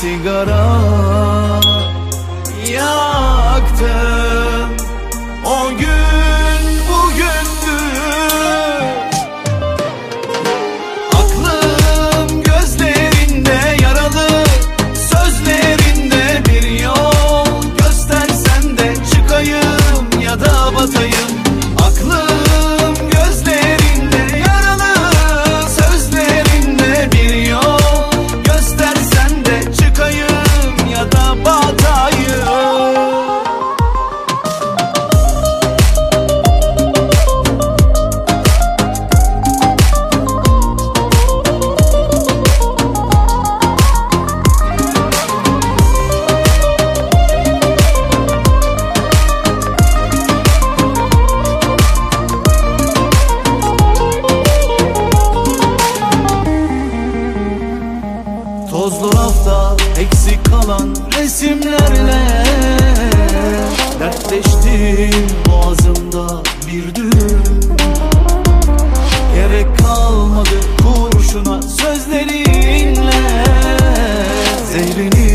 sigara yaktım. O gün bugündü. Aklım gözlerinde yaralı, sözlerinde bir yol. Göstersen de çıkayım ya da batayım. Aklım gözlerinde yaralı, sözlerinde bir yol. Göstersen de çıkayım ya da batayım. Tozlu rafta eksik kalan resimlerle dertleştim boğazımda bir düğüm. Gerek kalmadı kurşuna sözlerinle zehrini